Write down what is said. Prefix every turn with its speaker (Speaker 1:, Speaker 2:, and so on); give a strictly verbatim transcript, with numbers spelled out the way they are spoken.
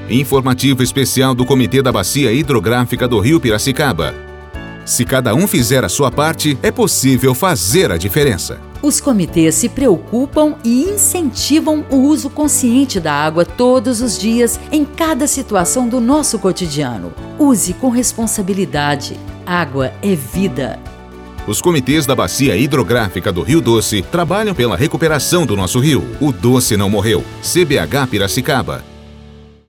Speaker 1: Informativo especial do Comitê da Bacia Hidrográfica do Rio Piracicaba. Se cada um fizer a sua parte, é possível fazer a diferença.
Speaker 2: Os comitês se preocupam e incentivam o uso consciente da água todos os dias, em cada situação do nosso cotidiano. Use com responsabilidade. Água é vida.
Speaker 1: Os comitês da Bacia Hidrográfica do Rio Doce trabalham pela recuperação do nosso rio. O Doce não morreu. C B H Piracicaba.